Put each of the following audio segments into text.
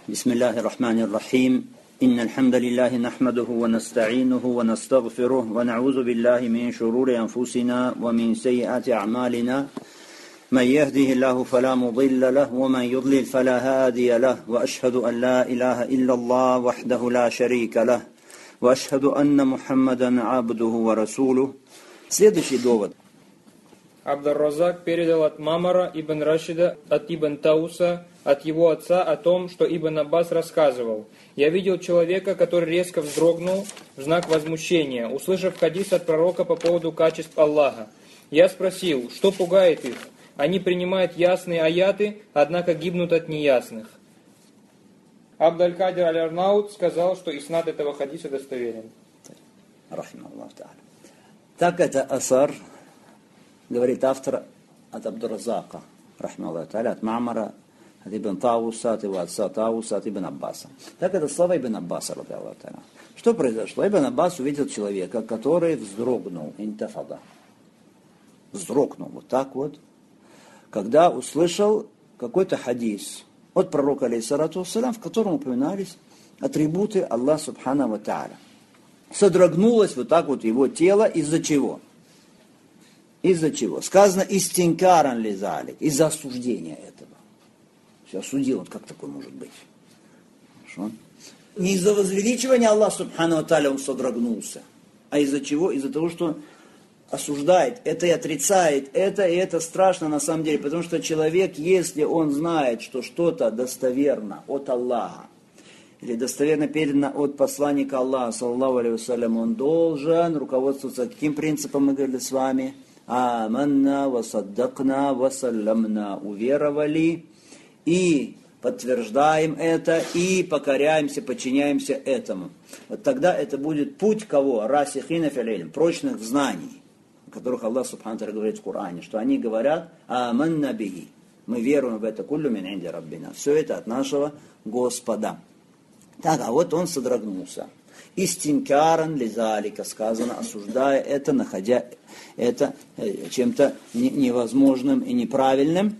بسم الله الرحمن الرحيم إن الحمد لله نحمده ونستعينه ونستغفره ونعوذ بالله من شرور أنفسنا ومن سيئات أعمالنا من يهده الله فلا مضل له ومن يضلل فلا هادي له وأشهد أن لا إله إلا الله وحده لا شريك له وأشهد أن محمدا عبده ورسوله. Следующий довод. Абд-ар-Разак передал от Мамара ибн Рашида, от ибн Тауса, от его отца о том, что Ибн Аббас рассказывал. «Я видел человека, который резко вздрогнул в знак возмущения, услышав хадис от пророка по поводу качеств Аллаха. Я спросил, что пугает их? Они принимают ясные аяты, однако гибнут от неясных». Абд-аль-Кадир аль-Арнаут сказал, что иснад этого хадиса достоверен. Так это асар, говорит автор, от Абд-ар-Разака, от Мамара, от Ибн Тауса, от его отца Тауса, от Ибн Аббаса. Так это слова Ибн Аббаса. Что произошло? Ибн Аббас увидел человека, который вздрогнул, интафада. Вздрогнул вот так вот, когда услышал какой-то хадис от пророка, алейхиссалату вассалям, в котором упоминались атрибуты Аллаха субхана ва тааля. Содрогнулось вот так вот его тело из-за чего? Из-за чего? Сказано истинкаран лизалик, из-за осуждения этого. Все осудил, вот как такое может быть? Хорошо? Не из-за возвеличивания Аллаха субхану ва тааля он содрогнулся, а из-за чего? Из-за того, что осуждает это и отрицает это, и это страшно на самом деле, потому что человек, если он знает, что что-то достоверно от Аллаха, или достоверно передано от посланника Аллаха, саллаллаху алейхи вассалям, он должен руководствоваться каким принципом мы говорили с вами? Аманна, васаддакна, вассалямна. Уверовали и подтверждаем это, и покоряемся, подчиняемся этому. Вот тогда это будет путь кого? Расихина фил илм, прочных знаний, о которых Аллах субхану ва тааля говорит в Коране, что они говорят аманна бихи. Мы веруем в это, куллю мин инди раббина. Все это от нашего Господа. Так, а вот он содрогнулся. Истинкаран лизалика, сказано, осуждая это, находя это чем-то невозможным и неправильным.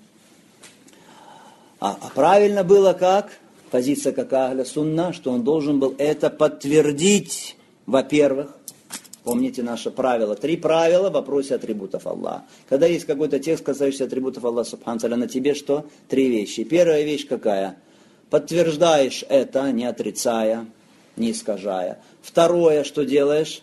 А правильно было как? Позиция как ахля сунна, что он должен был это подтвердить. Во-первых, помните наше правило. 3 правила в вопросе атрибутов Аллаха. Когда есть какой-то текст, касающийся атрибутов Аллаха субхану ва тааля, на тебе что? 3 вещи. Первая вещь какая? Подтверждаешь это, не отрицая, не искажая. Второе, что делаешь?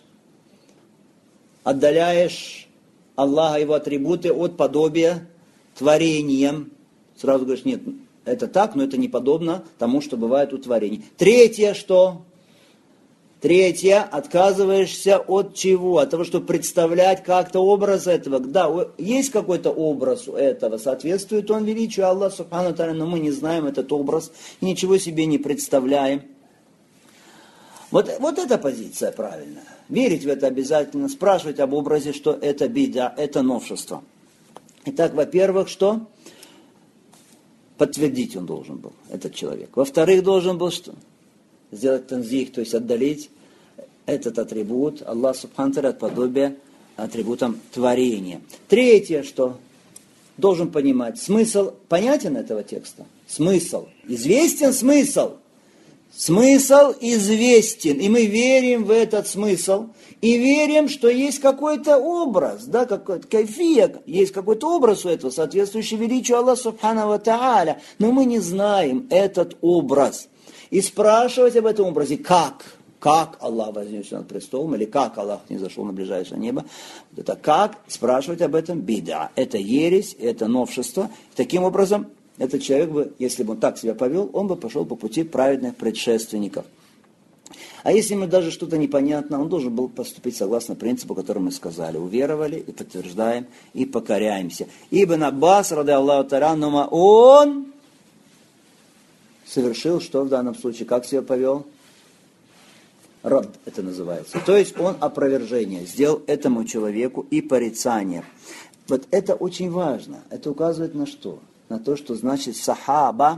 Отдаляешь Аллаха, его атрибуты от подобия творением. Сразу говоришь, нет, это так, но это не подобно тому, что бывает у творений. Третье, что? Третье, отказываешься от чего? От того, чтобы представлять как-то образ этого. Да, есть какой-то образ у этого, соответствует он величию Аллаха субхану ва тааля, но мы не знаем этот образ и ничего себе не представляем. Вот эта позиция правильная. Верить в это обязательно, спрашивать об образе, что это бида, это новшество. Итак, во-первых, что? Подтвердить он должен был, этот человек. Во-вторых, должен был что? Сделать танзих, то есть отдалить этот атрибут Аллах субхану ва тааля от подобия атрибутам творения. Третье, что? Должен понимать смысл, понятен этого текста? Смысл. Известен смысл? Смысл известен, и мы верим в этот смысл, и верим, что есть какой-то образ, да, какой-то кайфия, есть какой-то образ у этого, соответствующий величию Аллаха субхану ва тааля, но мы не знаем этот образ. И спрашивать об этом образе, как Аллах вознесся над престолом, или как Аллах не зашел на ближайшее небо, это как, спрашивать об этом бида, это ересь, это новшество, таким образом, этот человек бы, если бы он так себя повел, он бы пошел по пути праведных предшественников. А если ему даже что-то непонятно, он должен был поступить согласно принципу, который мы сказали. Уверовали и подтверждаем, и покоряемся. Ибн Аббас, ради Аллаху та'аля, он совершил, что в данном случае, как себя повел? Рад это называется. То есть он опровержение сделал этому человеку и порицание. Вот это очень важно. Это указывает на что? На то, что значит сахаба,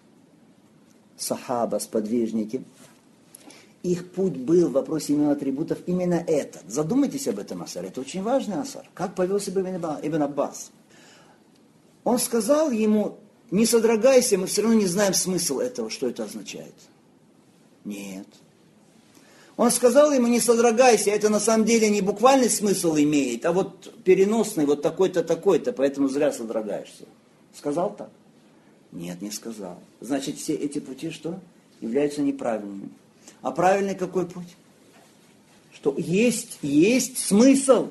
сподвижники, их путь был в вопросе именно атрибутов именно этот. Задумайтесь об этом асаре. Это очень важный асар. Как повел себя Ибн Аббас? Он сказал ему не содрогайся, мы все равно не знаем смысл этого, что это означает. Нет. Он сказал ему, не содрогайся, это на самом деле не буквальный смысл имеет, а вот переносный, вот такой-то, такой-то, поэтому зря содрогаешься. Сказал так? Нет, не сказал. Значит, все эти пути что? Являются неправильными. А правильный какой путь? Что есть смысл.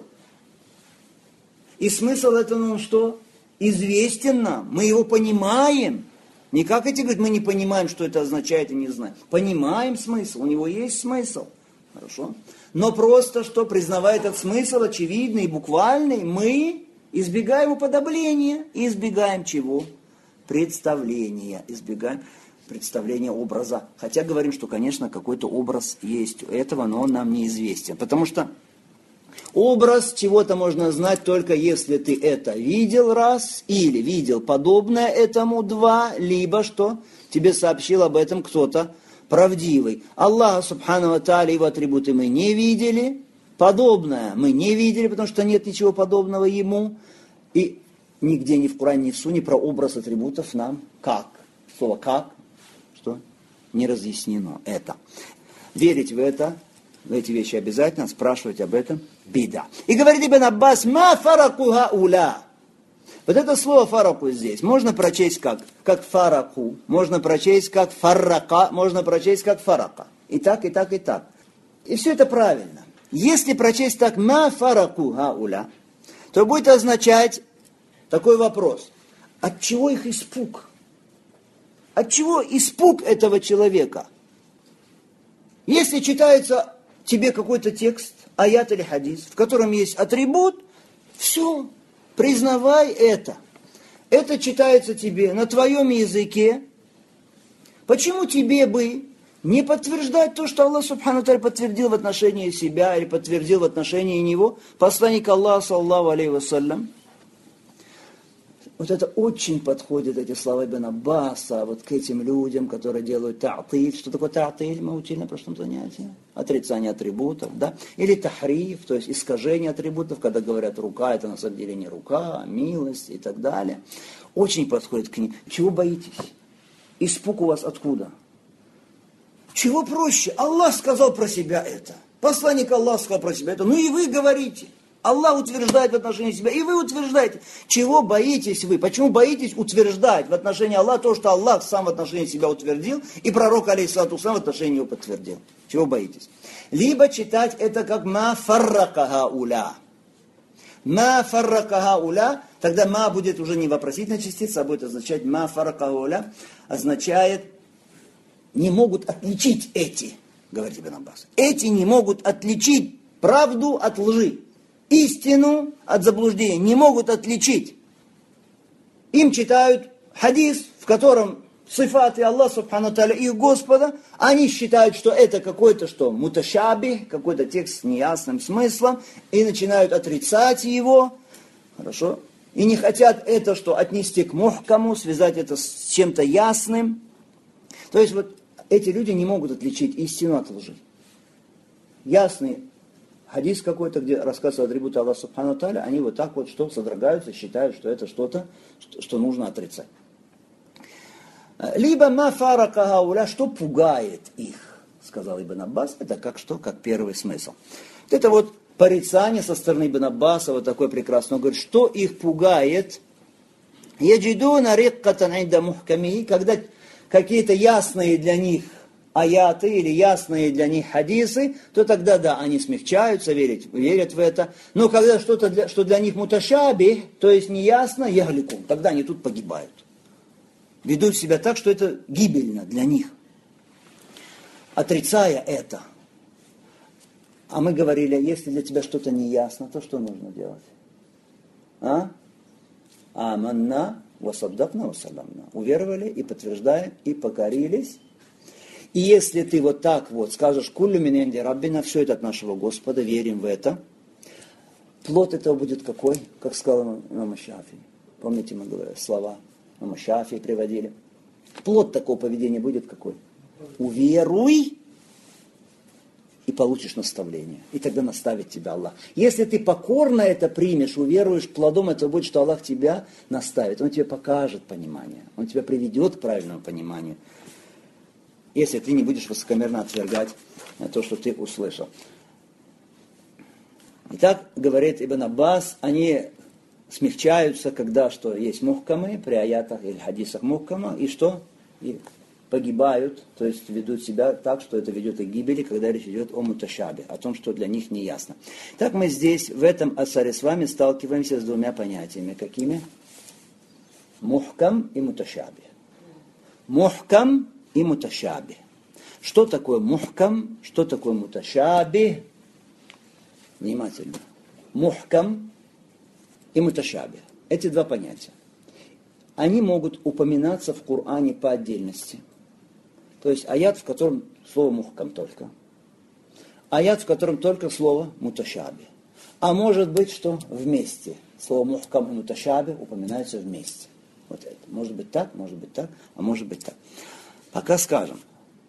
И смысл это, ну что? Известен нам. Мы его понимаем. Не как эти говорят, мы не понимаем, что это означает и не знаем. Понимаем смысл, у него есть смысл. Хорошо? Но просто, что признавая этот смысл очевидный и буквальный, мы избегаем уподобления. И избегаем чего? Представления. Избегаем представления образа. Хотя говорим, что, конечно, какой-то образ есть у этого, но он нам неизвестен. Потому что образ чего-то можно знать только если ты это видел раз, или видел подобное этому два, либо что тебе сообщил об этом кто-то правдивый. Аллаха субхану ва тааля, его атрибуты мы не видели, подобное мы не видели, потому что нет ничего подобного ему. И нигде ни в Коране, ни в Сунне про образ атрибутов нам как? Слово как? Что? Не разъяснено это. Верить в это, в эти вещи обязательно, спрашивать об этом бида. И говорит Ибн Аббас, ма фараку хауля. Вот это слово фараку здесь можно прочесть как фараку, можно прочесть как фаррака, можно прочесть как фарака. И так, и так, и так. И все это правильно. Если прочесть так ма фараку хауля, то будет означать такой вопрос. От чего их испуг? От чего испуг этого человека? Если читается тебе какой-то текст, аят или хадис, в котором есть атрибут, все, признавай это. Это читается тебе на твоем языке. Почему тебе бы не подтверждать то, что Аллах Субхану ва Тааля подтвердил в отношении себя или подтвердил в отношении него, посланник Аллаха, саллаллаху алейхи вассалям? Вот это очень подходит, эти слова Ибн Аббаса, вот к этим людям, которые делают та'тиль. Что такое та'тиль? Мы учили на прошлом занятии. Отрицание атрибутов, да? Или тахриф, то есть искажение атрибутов, когда говорят рука, это на самом деле не рука, а милость и так далее. Очень подходит к ним. Чего боитесь? Испуг у вас откуда? Чего проще? Аллах сказал про себя это. Посланник Аллаха сказал про себя это. Ну и вы говорите. Аллах утверждает в отношении себя, и вы утверждаете. Чего боитесь вы? Почему боитесь утверждать в отношении Аллаха то, что Аллах сам в отношении себя утвердил, и пророк, алейхиссалату сам в отношении него подтвердил? Чего боитесь? Либо читать это как ма фаррака хауля. Ма фаррака хауля, тогда ма будет уже не вопросительная частица, а будет означать ма фаррака хауля, означает не могут отличить эти, говорит Ибн Аббас. Эти не могут отличить правду от лжи. Истину от заблуждения не могут отличить. Им читают хадис, в котором сифаты Аллаха Субхану ва Тааля и Господа, они считают, что это какой-то что муташаби, какой-то текст с неясным смыслом, и начинают отрицать его, хорошо, и не хотят это что отнести к мухкаму, связать это с чем-то ясным. То есть вот эти люди не могут отличить истину от лжи. Ясный хадис какой-то, где рассказывается атрибуты Аллаха Субхану ва Тааля, они вот так вот что содрогаются, считают, что это что-то, что нужно отрицать. Либо ма фарака хауля, что пугает их, сказал Ибн Аббас, это как что, как первый смысл. Это вот порицание со стороны Ибн Аббаса, вот такой прекрасный. Он говорит, что их пугает? Яджидуна риккатан инда мухкамихи, когда какие-то ясные для них аяты или ясные для них хадисы, то тогда да, они смягчаются, верят в это. Но когда что-то, что для них муташаби, то есть неясно, ягликум, тогда они тут погибают. Ведут себя так, что это гибельно для них. Отрицая это. А мы говорили, если для тебя что-то не ясно, то что нужно делать? Аманна васаддакна васалямна. Уверовали и подтверждаем, и покорились. И если ты вот так вот скажешь, куллю мин инди раббина, все это от нашего Господа, верим в это, плод этого будет какой? Как сказал имам Шафии. Помните, мы говорили слова имама Шафии приводили. Плод такого поведения будет какой? Уверуй, и получишь наставление. И тогда наставит тебя Аллах. Если ты покорно это примешь, уверуешь, плодом это будет, что Аллах тебя наставит. Он тебе покажет понимание. Он тебя приведет к правильному пониманию. Если ты не будешь высокомерно отвергать то, что ты услышал. Итак, говорит Ибн Аббас, они смягчаются, когда что есть мухкамы, при аятах или хадисах мухкама, и что? И погибают, то есть ведут себя так, что это ведет их к гибели, когда речь идет о муташабе, о том, что для них не ясно. Так мы здесь, в этом асаре с вами сталкиваемся с двумя понятиями. Какими? Мухкам и муташаби. Мухкам и муташаби. Что такое мухкам? Что такое муташаби? Внимательно. Мухкам и муташаби. Эти два понятия. Они могут упоминаться в Коране по отдельности. То есть аят, в котором слово мухкам только. Аят, в котором только слово муташаби. А может быть, что вместе. Слово мухкам и муташаби упоминаются вместе. Вот это. Может быть так, а может быть так. Пока скажем,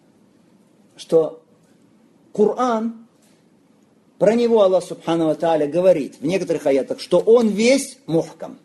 что Коран, про него Аллах Субхану ва Тааля говорит в некоторых аятах, что он весь мухкам.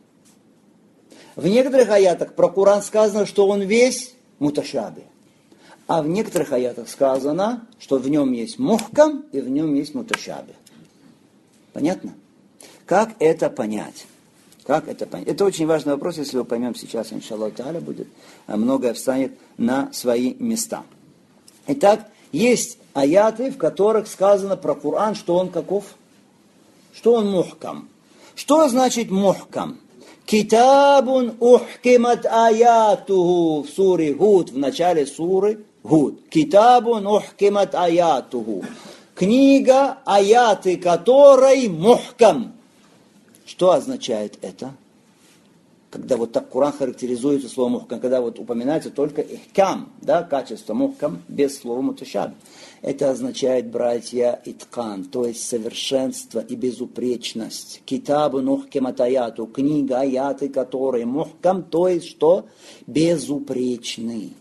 В некоторых аятах про Коран сказано, что он весь муташаби. А в некоторых аятах сказано, что в нем есть мухкам и в нем есть муташаби. Понятно? Как это понять? Как это понять? Это очень важный вопрос, если мы поймем сейчас, иншаллах тааля, будет, многое встанет на свои места. Итак, есть аяты, в которых сказано про Коран, что он каков? Что он мухкам. Что значит мухкам? Китабун ухкимат аятуху в суре Гуд, в начале суры Гуд. Китабун ухкимат аятуху. Книга, аяты которой мухкам. Что означает это? Когда вот так Коран характеризуется словом мухкам, когда вот упоминается только ихкам, да, качество мухкам, без слова муташаби. Это означает, братья, иткан, то есть совершенство и безупречность. Китабу нухкимат аяту, книга, аяты, которые мухкам, то есть что? Безупречный,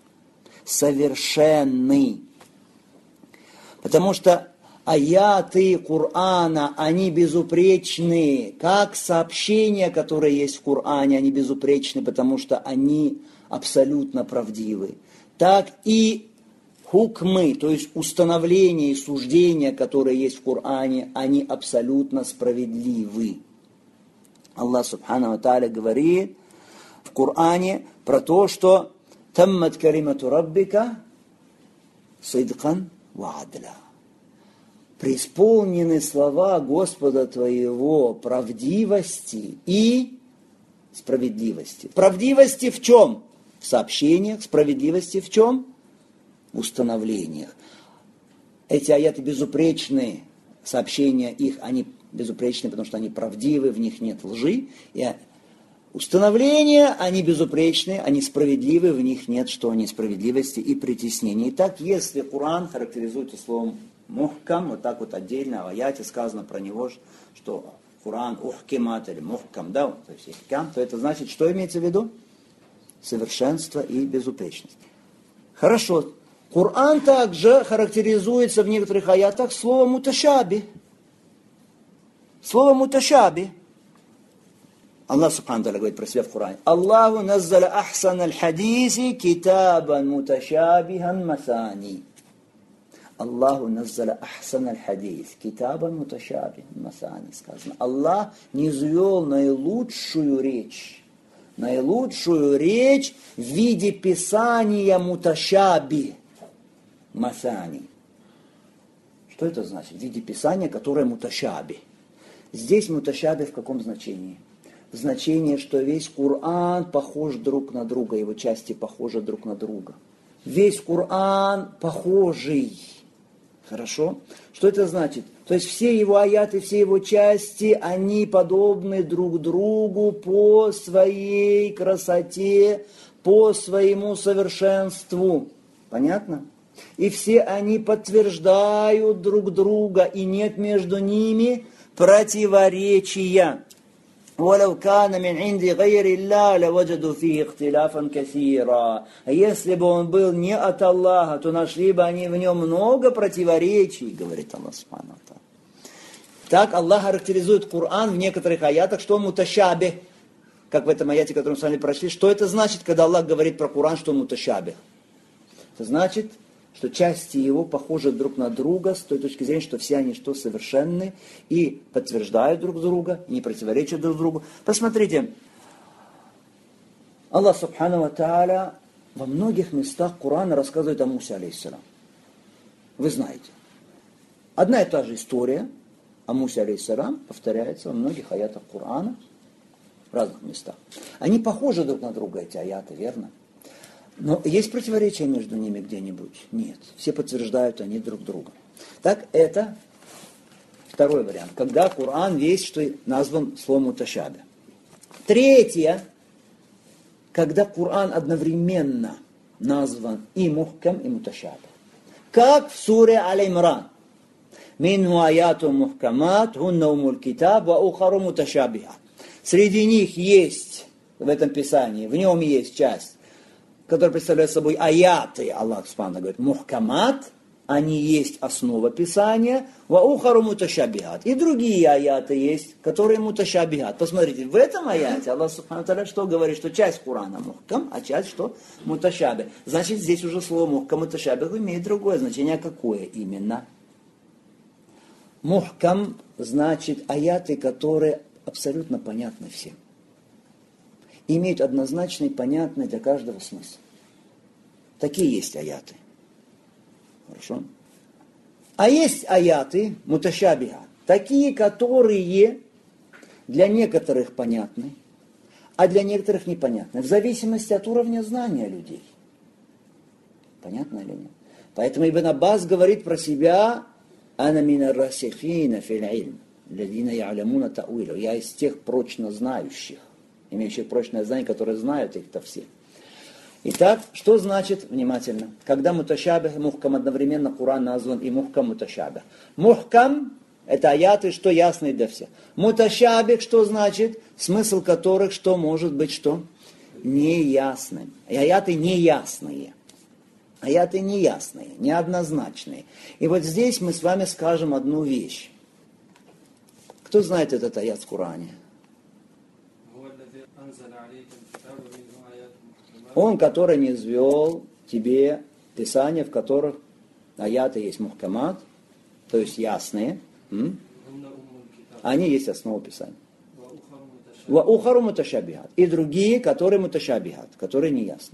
совершенный. Потому что аяты Корана, они безупречны, как сообщения, которые есть в Коране, они безупречны, потому что они абсолютно правдивы. Так и хукмы, то есть установления и суждения, которые есть в Коране, они абсолютно справедливы. Аллах Субхану ва Тааля говорит в Коране про то, что «Таммат каримату раббика сидкан ва адля». Преисполнены слова Господа твоего правдивости и справедливости. Правдивости в чем? В сообщениях. Справедливости в чем? В установлениях. Эти аяты безупречные, сообщения их, они безупречны, потому что они правдивы, в них нет лжи. И установления, они безупречны, они справедливы, в них нет что несправедливости и притеснения. Итак, если Коран характеризуется словом мухкам, вот так вот отдельно в аяте сказано про него, что Коран ухкимат или мухкам, да, то есть ихкам, то это значит, что имеется в виду? Совершенство и безупречность. Хорошо. Коран также характеризуется в некоторых аятах словом муташаби. Слово муташаби. Аллах Субхану Тааля говорит про себя в Коране. Аллаху наззаля ахсан аль-хадиси китабан муташабихан масани. Аллаху наззаля ахсан аль-хадис китабан муташабихан масани. Сказано. Аллах низвел наилучшую речь в виде писания муташаби. Масани. Что это значит? В виде писания, которое муташаби. Здесь муташаби в каком значении? В значении, что весь Коран похож друг на друга, его части похожи друг на друга. Весь Коран похожий. Хорошо? Что это значит? То есть все его аяты, все его части, они подобны друг другу по своей красоте, по своему совершенству. Понятно? И все они подтверждают друг друга, и нет между ними противоречия. وَلَوْ كَانَ مِنْ عِنْدِ غَيْرِ اللَّهِ لَوَجَدُوا فِيهِ اخْتِلَافًا كَثِيرًا. А если бы он был не от Аллаха, то нашли бы они в нем много противоречий, говорит Аллах Субхану ва Тааля. Так Аллах характеризует Коран в некоторых аятах, что он муташабих. Как в этом аяте, который мы с вами прошли. Что это значит, когда Аллах говорит про Коран, что он муташабих? Это значит, что части его похожи друг на друга с той точки зрения, что все они что совершенны и подтверждают друг друга, и не противоречат друг другу. Посмотрите, Аллах Субхану ва Тааля во многих местах Корана рассказывает о Мусе алейхиссалям. Вы знаете. Одна и та же история о Мусе алейхиссалям повторяется во многих аятах Корана в разных местах. Они похожи друг на друга, эти аяты, верно? Но есть противоречия между ними где-нибудь? Нет. Все подтверждают они друг друга. Так, это второй вариант. Когда Коран весь, что назван словом муташабих. Третье. Когда Коран одновременно назван и мухкам, и муташабих. Как в суре Аль-Имран. Минху аяту мухкамат, хунна умуль китаб, ва ухару муташабиха. Среди них есть, в этом писании, в нем есть часть, который представляет собой аяты, Аллах Субхану говорит, мухкамат, они есть основа Писания, ва ухару муташабихат. И другие аяты есть, которые муташабихат. Посмотрите, в этом аяте Аллах Субхану Тааля что говорит, что часть Корана мухкам, а часть что? Муташабих. Значит, здесь уже слово мухкам, муташабих имеет другое значение. Какое именно? Мухкам значит аяты, которые абсолютно понятны всем. Имеют однозначный, понятный для каждого смысл. Такие есть аяты. Хорошо? А есть аяты, муташабиха, такие, которые для некоторых понятны, а для некоторых непонятны. В зависимости от уровня знания людей. Понятно или нет? Поэтому Ибн Аббас говорит про себя, «Ана мина расихина фил ильм, ладина я'лямуна та'уилу». Я из тех прочно знающих, имеющих прочное знание, которые знают их-то все. Итак, что значит, внимательно, когда муташабих и мухкам одновременно Коран назван и мухкам муташабих. Мухкам – это аяты, что ясные для всех. Муташабих, что значит, смысл которых, что может быть, что? Неясным. И аяты неясные. Аяты неясные, неоднозначные. И вот здесь мы с вами скажем одну вещь. Кто знает этот аят в Коране? Он, который низвел тебе Писания, в которых аяты есть мухкамат, то есть ясные. Они есть основа Писания. Ва ухару муташабихат. И другие, которые муташабихат, которые не ясны.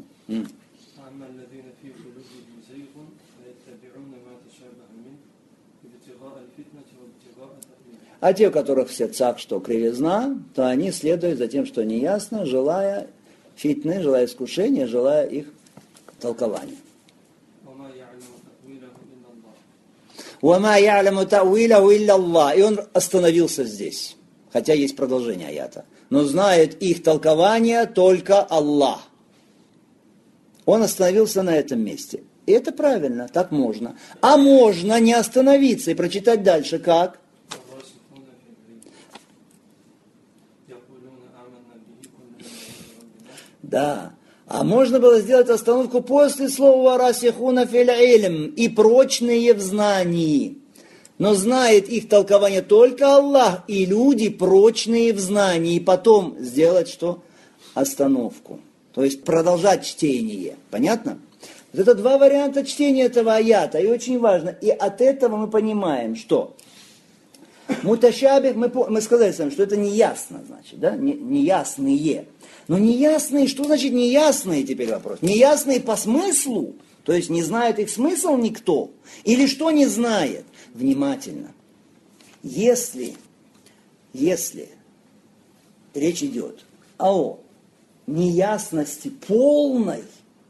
А те, у которых в сердцах что кривизна, то они следуют за тем, что неясно, желая фитны, желая искушения, желая их толкования. «Вама я'ляму та'уилаху илля Аллах». И он остановился здесь, хотя есть продолжение аята. Но знает их толкование только Аллах. Он остановился на этом месте. И это правильно, так можно. А можно не остановиться и прочитать дальше, как? Да. А можно было сделать остановку после слова «расихуна фил илм» и прочные в знании. Но знает их толкование только Аллах и люди прочные в знании. И потом сделать что? Остановку. То есть продолжать чтение. Понятно? Вот это два варианта чтения этого аята. И очень важно. И от этого мы понимаем, что муташабих, мы сказали с вами, что это неясно, значит, да? Неясные. Но неясные, что значит неясные, теперь вопрос? Неясные по смыслу, то есть не знает их смысл никто, или что не знает? Внимательно. Если речь идет о неясности полной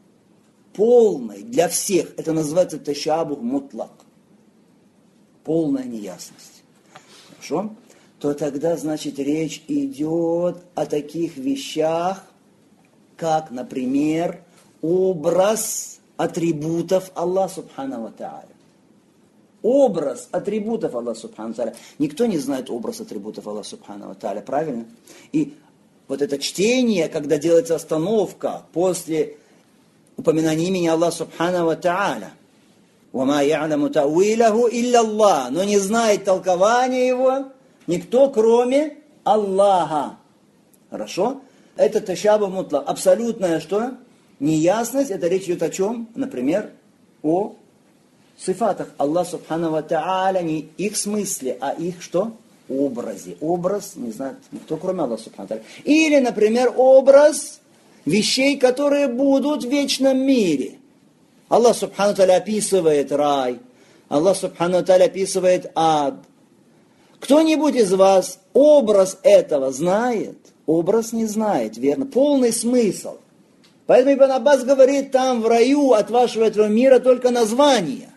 для всех, это называется ташабух мутлак, полная неясность. Хорошо? То тогда, значит, речь идет о таких вещах, как, например, образ атрибутов Аллаха Субхану ва Тааля. образ атрибутов Аллаха Субхану Тааля. Никто не знает образ атрибутов Аллаха Субхану Тааля, правильно? И вот это чтение, когда делается остановка после упоминания имени Аллаха Субхану Тааля. «Вама я'ламу та'уилаху илля Аллах». Но не знает толкования его никто, кроме Аллаха. Хорошо? Это ташабух мутлак. Абсолютная что? Неясность. Это речь идет о чем? Например, о сифатах Аллаха Субхану ва Тааля, не их смысле, а их что? Образе. Образ не знает никто, кроме Аллаха Субхану ва Тааля. Или, например, образ вещей, которые будут в вечном мире. Аллах Субхану ва Тааля описывает рай. Аллах Субхану ва Тааля описывает ад. Кто-нибудь из вас образ этого знает? Образ не знает, верно? Полный смысл. Поэтому Ибн Аббас говорит, там в раю от вашего этого мира только название.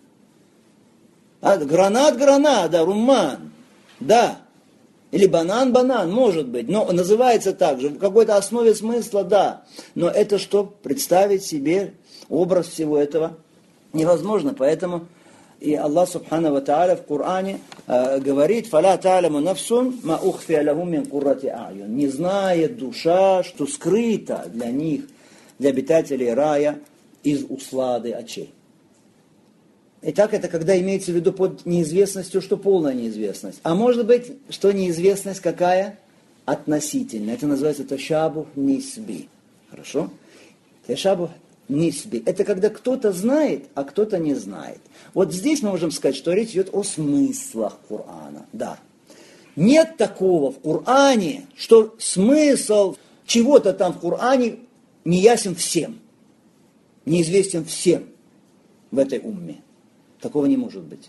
Гранат, да, румман, да. Или банан, может быть. Но называется так же, в какой-то основе смысла, да. Но это что? Представить себе образ всего этого невозможно. Поэтому и Аллах Субхану ва Тааля в Коране говорит, «Фаля та'ламу нафсун ма ухфия лахум мин куррати а'юн». Не знает душа, что скрыто для них, для обитателей рая, из услады очей. Итак, это когда имеется в виду под неизвестностью, что полная неизвестность. А может быть, что неизвестность какая? Относительная. Это называется ташабух нисби. Хорошо? Ташабух нисби. Это когда кто-то знает, а кто-то не знает. Вот здесь мы можем сказать, что речь идет о смыслах Корана. Да. Нет такого в Коране, что смысл чего-то там в Коране не ясен всем. Неизвестен всем в этой умме. Такого не может быть.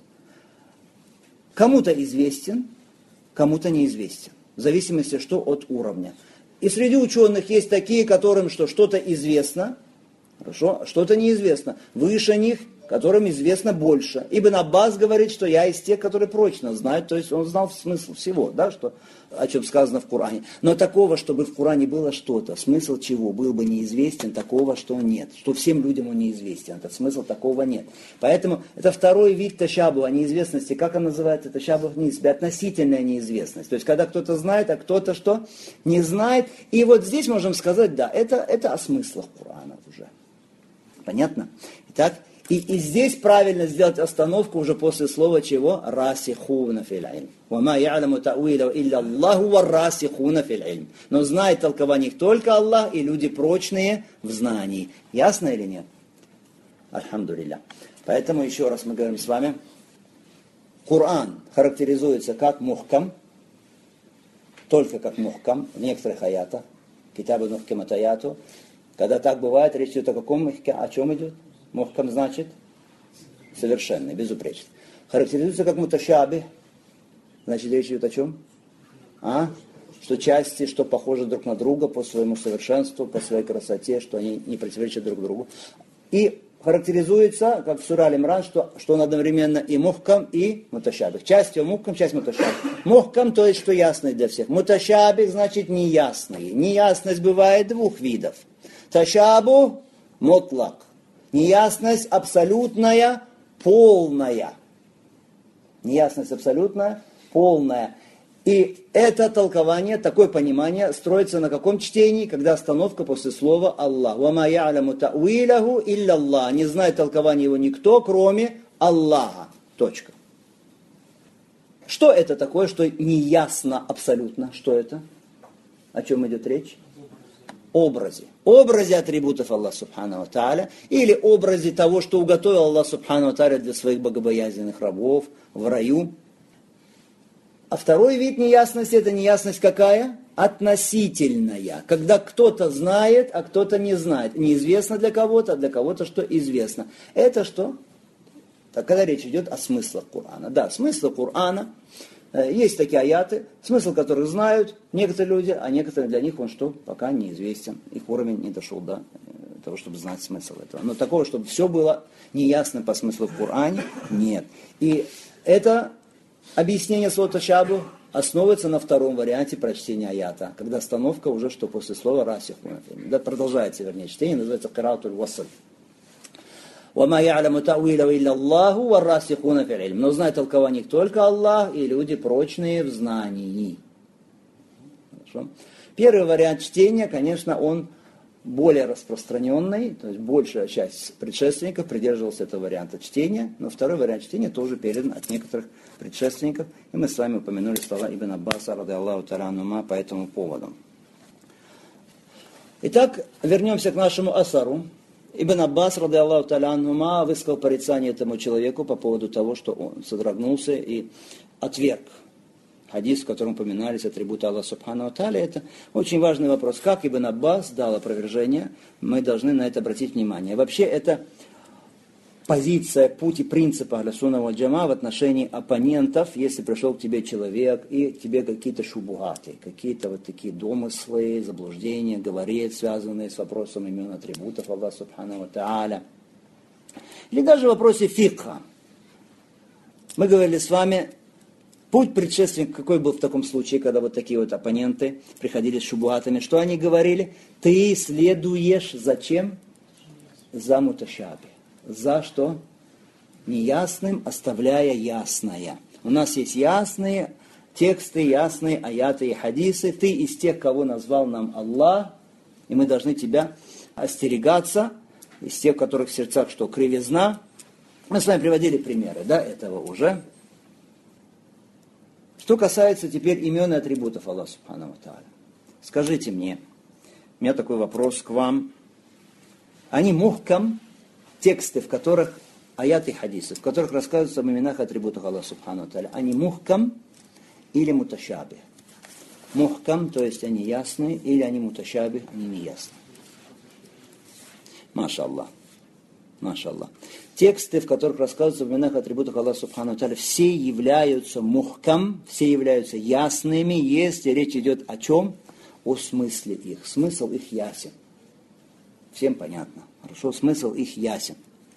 Кому-то известен, кому-то неизвестен. В зависимости что от уровня. И среди ученых есть такие, которым что-то известно, хорошо, что-то неизвестно. Выше них, которым известно больше. Ибн Аббас говорит, что я из тех, которые прочно знают, то есть он знал смысл всего, да, что, о чем сказано в Коране. Но такого, чтобы в Коране было что-то, смысл чего был бы неизвестен, такого, что нет. Что всем людям он неизвестен, этот смысл такого нет. Поэтому это второй вид ташабуха, неизвестности. Как он называется? Ташабух нисби, относительная неизвестность. То есть, когда кто-то знает, а кто-то что? Не знает. И вот здесь можем сказать, да, это о смыслах Корана уже. Понятно? Итак, и здесь правильно сделать остановку уже после слова чего? Расихуна фил илм. Вама я'ламу та'уилаху илля Аллаху ва расихуна фил илм. Но знает толкование их только Аллах и люди прочные в знании. Ясно или нет? Альхамдулилля. Поэтому еще раз мы говорим с вами. Коран характеризуется как мухкам, только как мухкам в некоторых аятах. Китабу мухкамат аяту. Когда так бывает, речь идет о каком мухкам, о чем идет? Мухкам значит совершенный, безупречный. Характеризуется как муташаби. Значит, речь идет о чем? Что части, что похожи друг на друга по своему совершенству, по своей красоте, что они не противоречат друг другу. И характеризуется, как в суре Аль-Имран, что он одновременно и мухкам, и муташабих. Часть его мухкам, часть муташабих. Мухкам, то есть, что ясный для всех. Муташабих значит неясный. Неясность бывает двух видов. Ташабу мутлак. Неясность абсолютная, полная. Неясность абсолютная, полная. И это толкование, такое понимание строится на каком чтении? Когда остановка после слова Аллах. «Вама я'ламу та'уилаху илля Аллах». Не знает толкования его никто, кроме Аллаха. Точка. Что это такое, что неясно абсолютно? Что это? О чем идет речь? Образе. Образе атрибутов Аллаха Субхану ва Тааля, или образе того, что уготовил Аллах Субхану ва Тааля для своих богобоязненных рабов в раю. А второй вид неясности, это неясность какая? Относительная. Когда кто-то знает, а кто-то не знает. Неизвестно для кого-то, а для кого-то что известно. Это что? Так, когда речь идет о смыслах Корана. Да, смыслы Корана. Есть такие аяты, смысл которых знают некоторые люди, а некоторые для них он что? Пока неизвестен. Их уровень не дошел до того, чтобы знать смысл этого. Но такого, чтобы все было неясно по смыслу в Коране, нет. И это объяснение слова ташабух основывается на втором варианте прочтения аята, когда остановка уже что после слова расихуна. Да, продолжается, вернее, чтение, называется кираатуль васл. وَمَا يَعْلَمُ تَأْوِيلَهُ إِلَّا اللَّهُ وَالرَّاسِخُونَ فِي الْعِلْمِ. Но знает толкование только Аллах и люди прочные в знании. Хорошо. Первый вариант чтения, конечно, он более распространенный, то есть большая часть предшественников придерживалась этого варианта чтения, но второй вариант чтения тоже передан от некоторых предшественников, и мы с вами упомянули слова Ибн Аббаса, ради Аллаху та'аля анхума, по этому поводу. Итак, вернемся к нашему асару. Ибн Аббас, ради Аллаху та'аля анхума, высказал порицание этому человеку по поводу того, что он содрогнулся и отверг хадис, в котором упоминались атрибуты Аллаха Субхану ва Тааля. Это очень важный вопрос. Как Ибн Аббас дал опровержение, мы должны на это обратить внимание. Вообще, это позиция, путь и принцип Ахля Сунна валь Джамаа в отношении оппонентов, если пришел к тебе человек и тебе какие-то шубухаты, какие-то вот такие домыслы, заблуждения, говорит, связанные с вопросом имен атрибутов Аллаха Субхану ва Тааля. Или даже в вопросе фикха. Мы говорили с вами, путь предшественника какой был в таком случае, когда вот такие вот оппоненты приходили с шубуатами? Что они говорили? Ты следуешь зачем? За муташаби. За что? Неясным, оставляя ясное. У нас есть ясные тексты, ясные аяты и хадисы. Ты из тех, кого назвал нам Аллах, и мы должны тебя остерегаться, из тех, у которых в сердцах что? Кривизна. Мы с вами приводили примеры, да, этого уже. Что касается теперь имен и атрибутов Аллаха Субхану ва Тааля. Скажите мне, у меня такой вопрос к вам. Они мухкам, тексты, в которых, аяты и хадисы, в которых рассказываются об именах и атрибутах Аллаха Субхану ва Тааля, они мухкам или муташаби? Мухкам, то есть они ясные, или они муташаби, они неясные. Маша Аллах. Маша Аллах. Тексты, в которых рассказываются об именах и атрибутах Аллаха Субхану ва Тааля, все являются мухкам, все являются ясными, если речь идет о чем? О смысле их. Смысл их ясен. Всем понятно. Хорошо, смысл их ясен.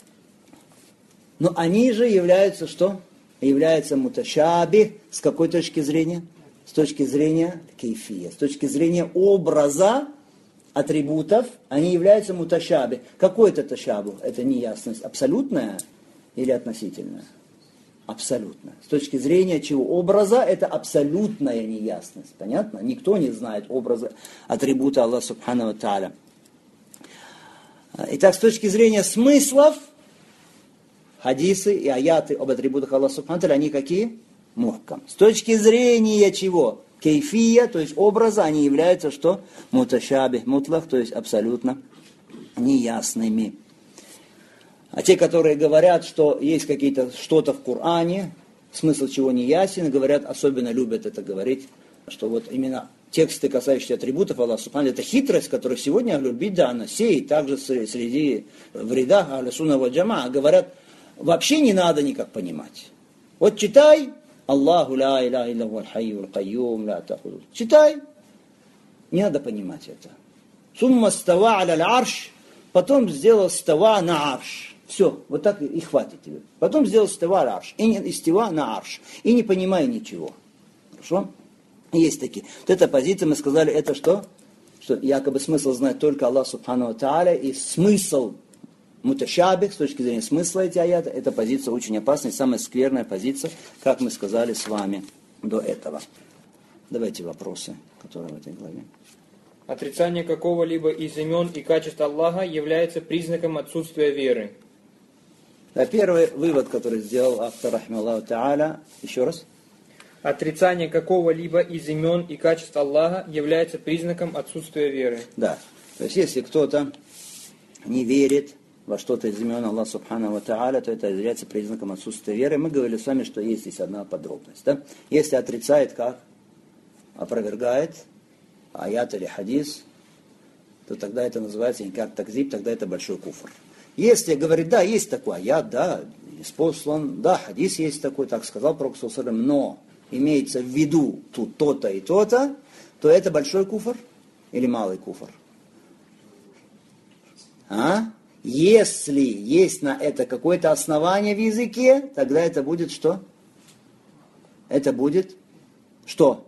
Но они же являются что? Являются муташаби. С какой точки зрения? С точки зрения кейфия. С точки зрения образа атрибутов, они являются муташаби. Какой это ташабу? Это неясность абсолютная или относительная? Абсолютная. С точки зрения чего? Образа, это абсолютная неясность. Понятно? Никто не знает образа атрибута Аллаха Субхану ва Тааля. Итак, с точки зрения смыслов, хадисы и аяты об атрибутах Аллаха Субхану ва Тааля, они какие? Мухкам. С точки зрения чего? Кейфия, то есть образа, они являются что? Муташаби, мутлах, то есть абсолютно неясными. А те, которые говорят, что есть какие-то что-то в Коране, смысл чего не ясен, говорят, особенно любят это говорить, что вот именно тексты, касающиеся атрибутов Аллаха Субхану, это хитрость, которую сегодня Ахлюль Бидда, она сеет, также среди в рядах Ахля Сунна валь Джамаа, говорят, вообще не надо никак понимать. Вот читай, Аллаху ла иляха илля хуаль хайюл кайюм ла тахуду. Читай. Не надо понимать это. Сумма става аля арш, потом сделал става на арш. Все, вот так и хватит тебе. Потом сделал става аля арш. И става на арш. И не понимай ничего. Хорошо? Есть такие. Вот эта позиция, мы сказали, это что? Что якобы смысл знает только Аллах Субхану ва Тааля, и смысл муташабих, с точки зрения смысла эти аяты, эта позиция очень опасная, самая скверная позиция, как мы сказали с вами до этого. Давайте вопросы, которые в этой главе. Отрицание какого-либо из имен и качеств Аллаха является признаком отсутствия веры. Да, первый вывод, который сделал автор, рахмаллаху та'аля, еще раз. Отрицание какого-либо из имен и качеств Аллаха является признаком отсутствия веры. Да, то есть если кто-то не верит во что-то из имен Аллаха Субхану ва Тааля, то это является признаком отсутствия веры. Мы говорили с вами, что есть здесь одна подробность. Да? Если отрицает, как? Опровергает аят или хадис, то тогда это называется инкар такзиб, тогда это большой куфр. Если говорит, да, есть такой аят, да, испослан, да, хадис есть такой, так сказал Пророк саллаллаху алейхи ва саллям, но имеется в виду тут то-то и то-то, то это большой куфр или малый куфр? А? Если есть на это какое-то основание в языке, тогда это будет что? Это будет что?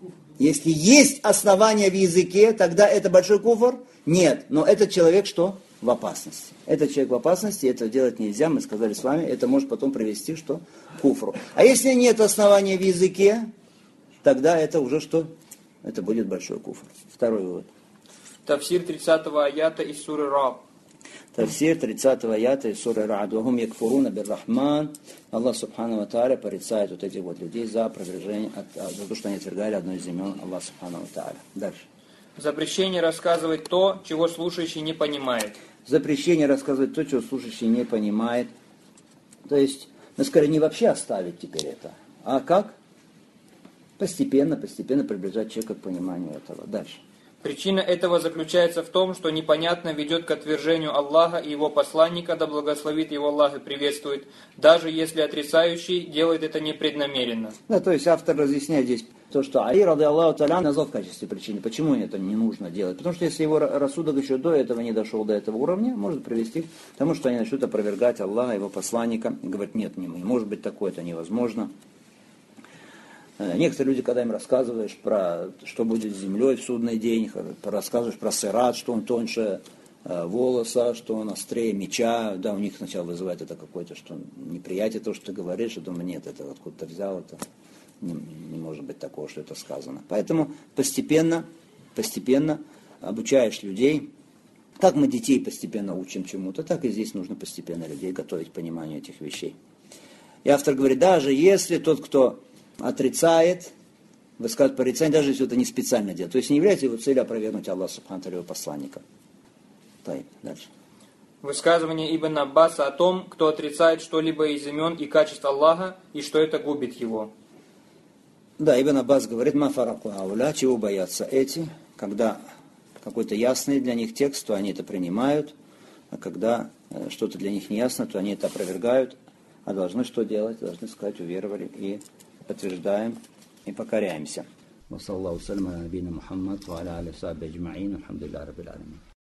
Если есть основание в языке, тогда это большой куфр? Нет. Но этот человек что? в опасности. Этот человек в опасности, этого делать нельзя, мы сказали с вами, это может потом привести что? К куфру. А если нет основания в языке, тогда это уже что? Это будет большой куфр. Второй вывод. Тафсир 30-го аята из суры Рад. Тафсир 30-го аята из суры Рад. Вахум якфуруна бир-Рахман. Аллах Субхану ва Тааля порицает вот этих вот людей за опровержение, за то, что они отвергали одно из имен Аллаха Субхану ва Тааля. Дальше. Запрещение рассказывать то, чего слушающий не понимает. Запрещение рассказывать то, чего слушающий не понимает. То есть, ну, скорее, не вообще оставить теперь это, а как? Постепенно приближать человека к пониманию этого. Дальше. Причина этого заключается в том, что непонятно ведет к отвержению Аллаха и Его посланника, да благословит Его Аллах и приветствует, даже если отрицающий делает это непреднамеренно. Да, то есть автор разъясняет здесь то, что Али, рады Аллаху та'аля, назвал в качестве причины. Почему это не нужно делать? Потому что если его рассудок еще до этого не дошел до этого уровня, может привести к тому, что они начнут опровергать Аллаха, Его посланника, и говорят, нет, не может быть такое, это невозможно. Некоторые люди, когда им рассказываешь про, что будет с землей в судный день, рассказываешь про сират, что он тоньше волоса, что он острее меча, да, у них сначала вызывает это какое-то что неприятие, то, что ты говоришь, и думаю, нет, это откуда-то взял, это не может быть такого, что это сказано. Поэтому постепенно обучаешь людей. Как мы детей постепенно учим чему-то, так и здесь нужно постепенно людей готовить к пониманию этих вещей. И автор говорит, даже если тот, кто отрицает, высказывает порицание, даже если это не специально делает. То есть не является его целью опровергнуть Аллаха Субхану ва Тааля, его посланника. Так, дальше. Высказывание Ибн Аббаса о том, кто отрицает что-либо из имен и качеств Аллаха, и что это губит его. Да, Ибн Аббас говорит, ма фараку ауля, чего боятся эти, когда какой-то ясный для них текст, то они это принимают, а когда что-то для них не ясно, то они это опровергают, а должны что делать? Должны сказать, уверовали и подтверждаем и покоряемся.